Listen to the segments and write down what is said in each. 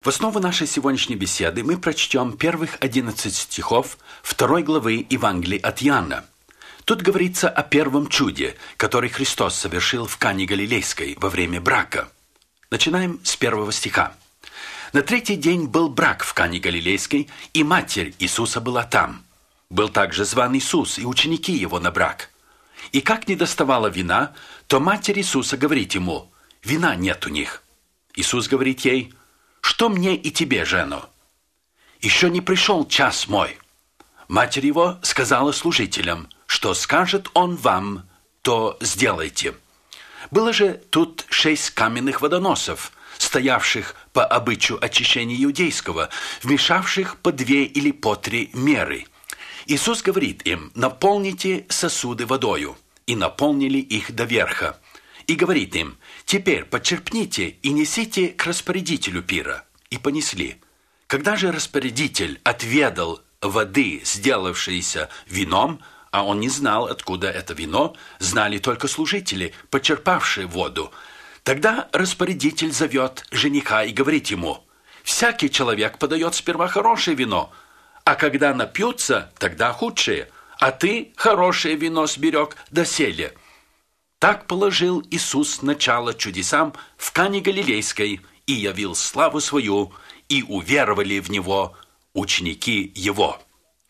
В основу нашей сегодняшней беседы мы прочтем первых 11 стихов 2 главы Евангелия от Иоанна. Тут говорится о первом чуде, который Христос совершил в Кане Галилейской во время брака. Начинаем с 1 стиха. «На третий день был брак в Кане Галилейской, и матерь Иисуса была там. Был также зван Иисус и ученики его на брак. И как не доставало вина, то матерь Иисуса говорит ему: вина нет у них. Иисус говорит ей: что мне и тебе, жено? Еще не пришел час мой. Матерь его сказала служителям: что скажет он вам, то сделайте. Было же тут 6 каменных водоносов, стоявших по обычаю очищения иудейского, вмешавших по 2 или по 3 меры. Иисус говорит им: наполните сосуды водою, и наполнили их до верха. И говорит им: теперь почерпните и несите к распорядителю пира. И понесли. Когда же распорядитель отведал воды, сделавшейся вином, а он не знал, откуда это вино, знали только служители, почерпавшие воду, тогда распорядитель зовет жениха и говорит ему: всякий человек подает сперва хорошее вино, а когда напьются, тогда худшее, а ты хорошее вино сберег доселе. Так положил Иисус начало чудесам в Кане Галилейской и явил славу свою, и уверовали в Него ученики Его».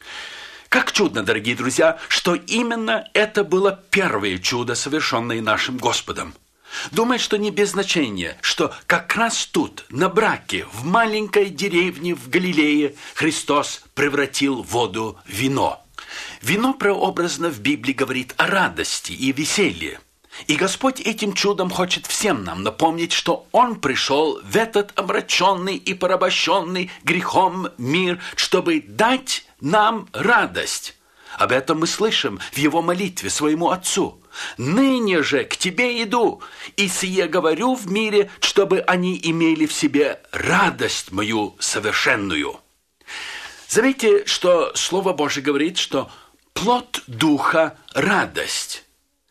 Как чудно, дорогие друзья, что именно это было первое чудо, совершенное нашим Господом. Думаю, что не без значения, что как раз тут, на браке, в маленькой деревне в Галилее, Христос превратил воду в вино. Вино прообразно в Библии говорит о радости и веселье. И Господь этим чудом хочет всем нам напомнить, что Он пришел в этот омраченный и порабощенный грехом мир, чтобы дать нам радость. Об этом мы слышим в Его молитве своему Отцу. «Ныне же к Тебе иду, и сие говорю в мире, чтобы они имели в себе радость мою совершенную». Заметьте, что Слово Божие говорит, что плод Духа – радость.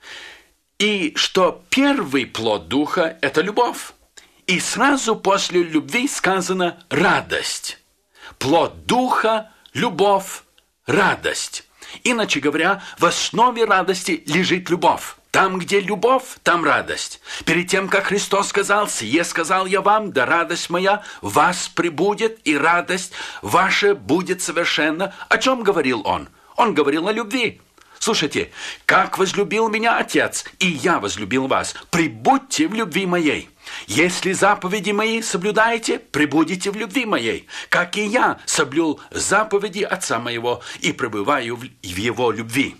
И что первый плод Духа – это любовь. И сразу после любви сказано «радость». Плод Духа – любовь, радость. Иначе говоря, в основе радости лежит любовь. Там, где любовь, там радость. Перед тем, как Христос сказал: «Сие сказал я вам, да радость моя в вас пребудет, и радость ваша будет совершенна». О чем говорил Он? Он говорил о любви. Слушайте: «Как возлюбил меня Отец, и я возлюбил вас, пребудьте в любви моей. Если заповеди мои соблюдаете, пребудете в любви моей, как и я соблюл заповеди Отца моего и пребываю в Его любви».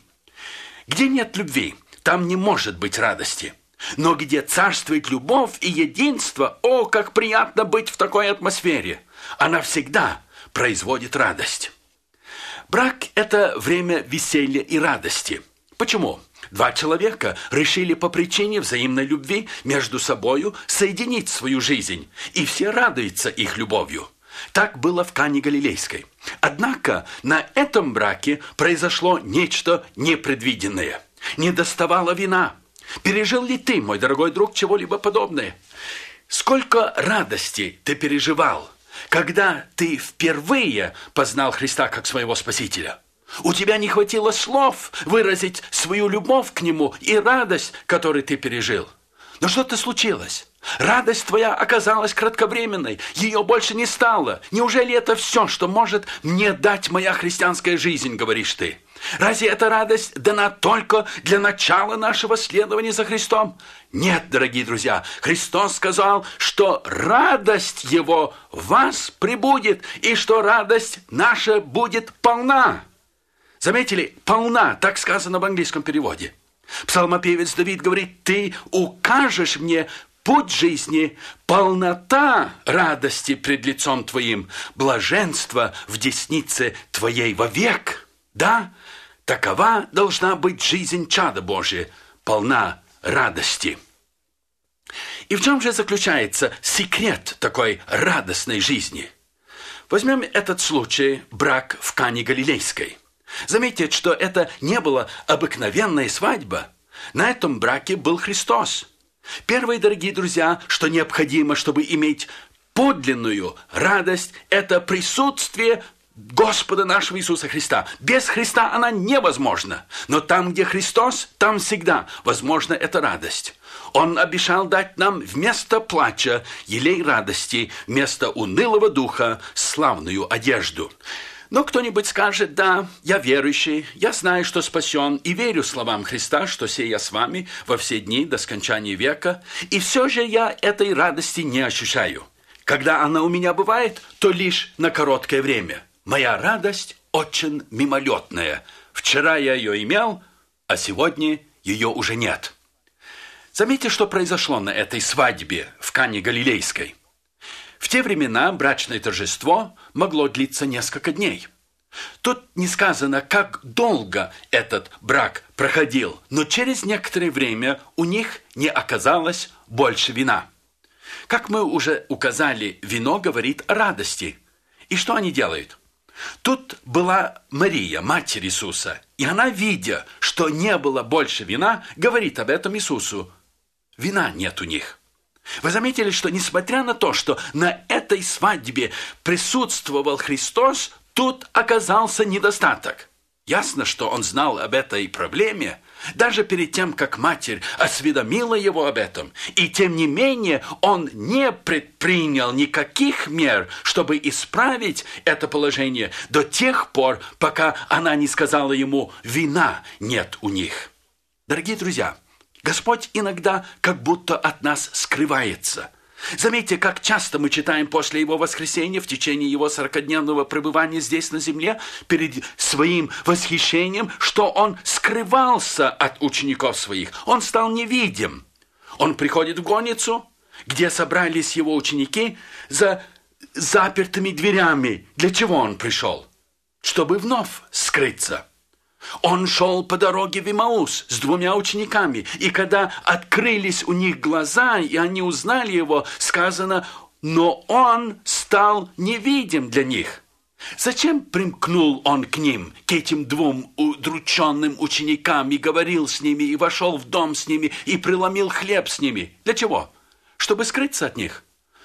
Где нет любви, там не может быть радости. Но где царствует любовь и единство, о, как приятно быть в такой атмосфере! Она всегда производит радость. Брак – это время веселья и радости. Почему? 2 человека решили по причине взаимной любви между собою соединить свою жизнь, и все радуются их любовью. Так было в Кане Галилейской. Однако на этом браке произошло нечто непредвиденное. Не доставало вина. Пережил ли ты, мой дорогой друг, чего-либо подобное? Сколько радости ты переживал, когда ты впервые познал Христа как своего Спасителя? У тебя не хватило слов выразить свою любовь к Нему и радость, которую ты пережил. Но что-то случилось. Радость твоя оказалась кратковременной. Ее больше не стало. Неужели это все, что может мне дать моя христианская жизнь, говоришь ты? Разве эта радость дана только для начала нашего следования за Христом? Нет, дорогие друзья, Христос сказал, что радость Его в вас пребудет, и что радость наша будет полна. Заметили? Полна, так сказано в английском переводе. Псалмопевец Давид говорит: «Ты укажешь мне путь жизни, полнота радости пред лицом Твоим, блаженство в деснице Твоей вовек». Да, такова должна быть жизнь чада Божия, полна радости. И в чем же заключается секрет такой радостной жизни? Возьмем этот случай, брак в Кане Галилейской. Заметьте, что это не была обыкновенная свадьба. На этом браке был Христос. Первое, дорогие друзья, что необходимо, чтобы иметь подлинную радость – это присутствие Господа нашего Иисуса Христа. Без Христа она невозможна. Но там, где Христос, там всегда возможна эта радость. Он обещал дать нам вместо плача елей радости, вместо унылого духа славную одежду. Но кто-нибудь скажет: да, я верующий, я знаю, что спасен, и верю словам Христа, что сей я с вами во все дни до скончания века, и все же я этой радости не ощущаю. Когда она у меня бывает, то лишь на короткое время. Моя радость очень мимолетная. Вчера я ее имел, а сегодня ее уже нет. Заметьте, что произошло на этой свадьбе в Кане Галилейской. В те времена брачное торжество могло длиться несколько дней. Тут не сказано, как долго этот брак проходил, но через некоторое время у них не оказалось больше вина. Как мы уже указали, вино говорит о радости. И что они делают? Тут была Мария, матерь Иисуса, и она, видя, что не было больше вина, говорит об этом Иисусу: вина нет у них. Вы заметили, что несмотря на то, что на этой свадьбе присутствовал Христос, тут оказался недостаток. Ясно, что он знал об этой проблеме, даже перед тем, как матерь осведомила его об этом. И тем не менее, он не предпринял никаких мер, чтобы исправить это положение до тех пор, пока она не сказала ему: вина нет у них. Дорогие друзья, Господь иногда как будто от нас скрывается. Заметьте, как часто мы читаем после Его воскресения, в течение Его 40-дневного пребывания здесь на земле, перед своим восхищением, что Он скрывался от учеников Своих. Он стал невидим. Он приходит в горницу, где собрались Его ученики за запертыми дверями. Для чего Он пришел? Чтобы вновь скрыться. Он шел по дороге в Имаус с 2 учениками, и когда открылись у них глаза, и они узнали его, сказано: но он стал невидим для них. Зачем примкнул он к ним, к этим 2 удрученным ученикам, и говорил с ними, и вошел в дом с ними, и преломил хлеб с ними? Для чего? Чтобы скрыться от них.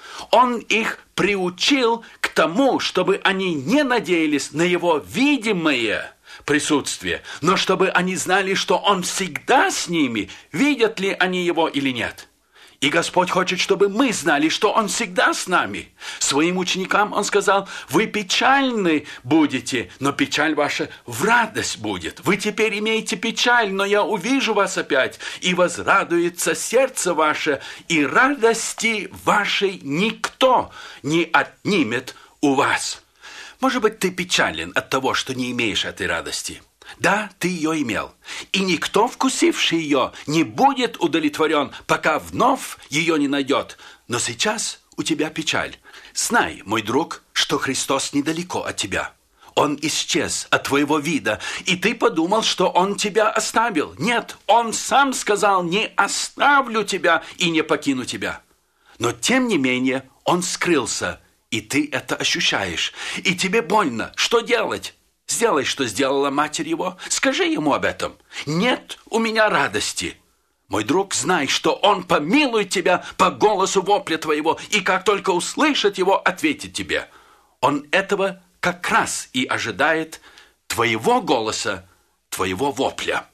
Он их приучил к тому, чтобы они не надеялись на его видимое присутствие, но чтобы они знали, что Он всегда с ними, видят ли они Его или нет. И Господь хочет, чтобы мы знали, что Он всегда с нами. Своим ученикам Он сказал: вы печальны будете, но печаль ваша в радость будет. Вы теперь имеете печаль, но я увижу вас опять, и возрадуется сердце ваше, и радости вашей никто не отнимет у вас. Может быть, ты печален от того, что не имеешь этой радости. Да, ты ее имел. И никто, вкусивший ее, не будет удовлетворен, пока вновь ее не найдет. Но сейчас у тебя печаль. Знай, мой друг, что Христос недалеко от тебя. Он исчез от твоего вида, и ты подумал, что Он тебя оставил. Нет, Он сам сказал: не оставлю тебя и не покину тебя. Но тем не менее Он скрылся, и ты это ощущаешь. И тебе больно. Что делать? Сделай, что сделала матерь его. Скажи ему об этом. Нет у меня радости. Мой друг, знай, что Он помилует тебя по голосу вопля твоего, и как только услышит его, ответит тебе. Он этого как раз и ожидает, твоего голоса, твоего вопля.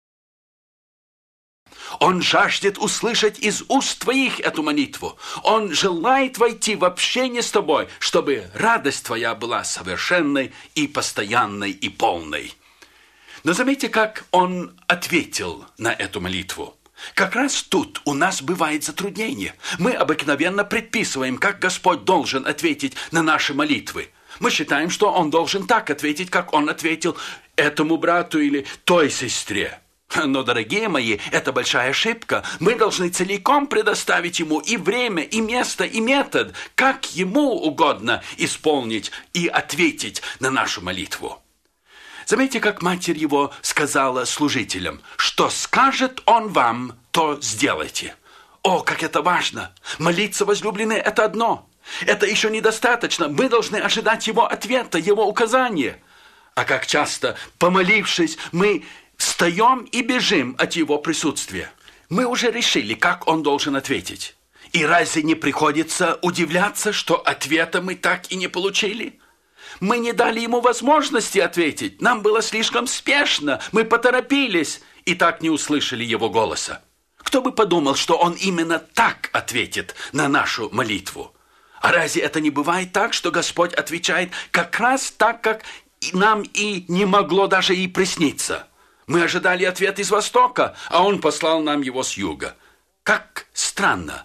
Он жаждет услышать из уст твоих эту молитву. Он желает войти в общение с тобой, чтобы радость твоя была совершенной и постоянной и полной. Но заметьте, как он ответил на эту молитву. Как раз тут у нас бывает затруднение. Мы обыкновенно предписываем, как Господь должен ответить на наши молитвы. Мы считаем, что Он должен так ответить, как Он ответил этому брату или той сестре. Но, дорогие мои, это большая ошибка. Мы должны целиком предоставить Ему и время, и место, и метод, как Ему угодно исполнить и ответить на нашу молитву. Заметьте, как матерь его сказала служителям: что скажет он вам, то сделайте. О, как это важно! Молиться, возлюбленные, это одно. Это еще недостаточно. Мы должны ожидать его ответа, его указания. А как часто, помолившись, мы встаем и бежим от его присутствия. Мы уже решили, как он должен ответить. И разве не приходится удивляться, что ответа мы так и не получили? Мы не дали ему возможности ответить. Нам было слишком спешно. Мы поторопились и так не услышали его голоса. Кто бы подумал, что он именно так ответит на нашу молитву? А разве это не бывает так, что Господь отвечает как раз так, как нам и не могло даже и присниться? Мы ожидали ответ из Востока, а Он послал нам его с юга. Как странно.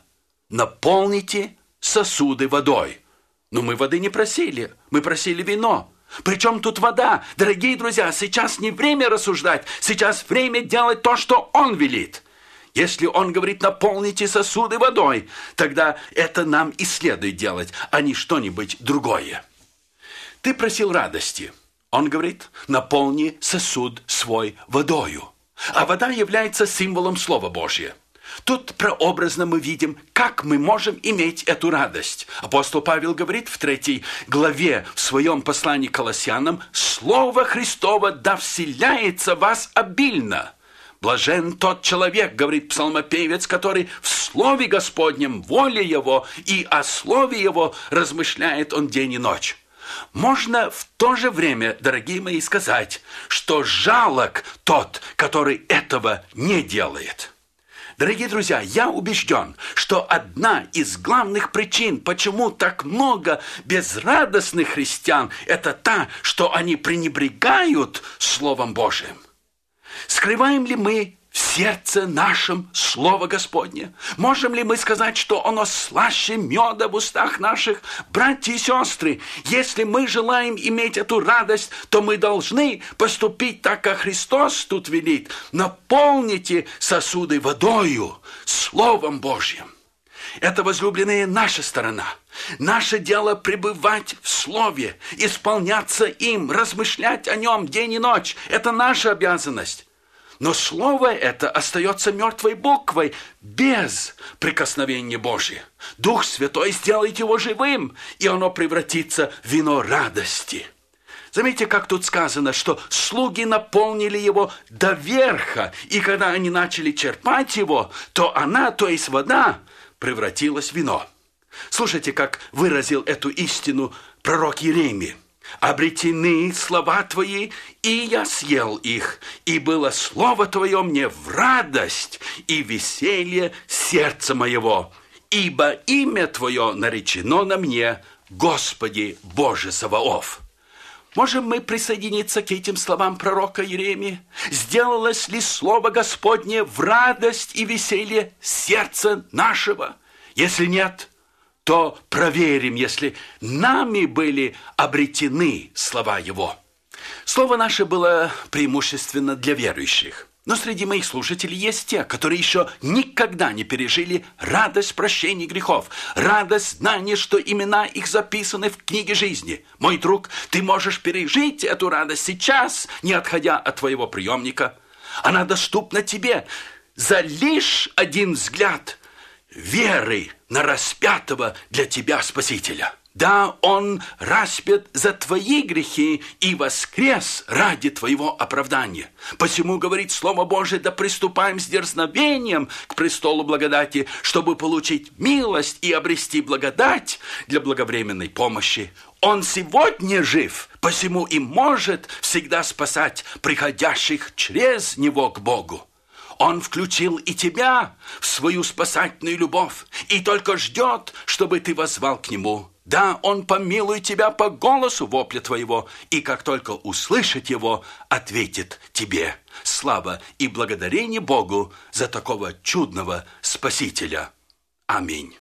Наполните сосуды водой. Но мы воды не просили, мы просили вино. Причем тут вода? Дорогие друзья, сейчас не время рассуждать, сейчас время делать то, что Он велит. Если Он говорит, наполните сосуды водой, тогда это нам и следует делать, а не что-нибудь другое. Ты просил радости. Он говорит, наполни сосуд свой водою. А вода является символом Слова Божьего. Тут прообразно мы видим, как мы можем иметь эту радость. Апостол Павел говорит в 3 главе в своем послании к Колоссянам, «Слово Христово да вселяется в вас обильно». Блажен тот человек, говорит псалмопевец, который в Слове Господнем, воле Его, и о Слове Его размышляет он день и ночь. Можно в то же время, дорогие мои, сказать, что жалок тот, который этого не делает. Дорогие друзья, я убежден, что одна из главных причин, почему так много безрадостных христиан, это та, что они пренебрегают Словом Божиим. Скрываем ли мы в сердце нашем Слово Господне? Можем ли мы сказать, что оно слаще меда в устах наших? Братья и сестры, если мы желаем иметь эту радость, то мы должны поступить так, как Христос тут велит. Наполните сосуды водою, Словом Божьим. Это, возлюбленные, наша сторона. Наше дело пребывать в Слове, исполняться им, размышлять о нем день и ночь. Это наша обязанность. Но Слово это остается мертвой буквой, без прикосновения Божьего. Дух Святой сделает его живым, и оно превратится в вино радости. Заметьте, как тут сказано, что слуги наполнили его до верха, и когда они начали черпать его, то она, то есть вода, превратилась в вино. Слушайте, как выразил эту истину пророк Иеремия. «Обретены слова Твои, и я съел их, и было слово Твое мне в радость и веселье сердца моего, ибо имя Твое наречено на мне, Господи Боже Саваоф». Можем мы присоединиться к этим словам пророка Иеремии? Сделалось ли слово Господне в радость и веселье сердца нашего? Если нет, то проверим, если нами были обретены слова Его. Слово наше было преимущественно для верующих. Но среди моих слушателей есть те, которые еще никогда не пережили радость прощения грехов, радость знания, что имена их записаны в книге жизни. Мой друг, ты можешь пережить эту радость сейчас, не отходя от твоего приемника. Она доступна тебе за лишь один взгляд веры на распятого для тебя Спасителя. Да, Он распят за твои грехи и воскрес ради твоего оправдания. Посему, говорит Слово Божие, да приступаем с дерзновением к престолу благодати, чтобы получить милость и обрести благодать для благовременной помощи. Он сегодня жив, посему и может всегда спасать приходящих через Него к Богу. Он включил и тебя в свою спасательную любовь и только ждет, чтобы ты воззвал к Нему. Да, Он помилует тебя по голосу вопля твоего, и как только услышит его, ответит тебе. Слава и благодарение Богу за такого чудного Спасителя. Аминь.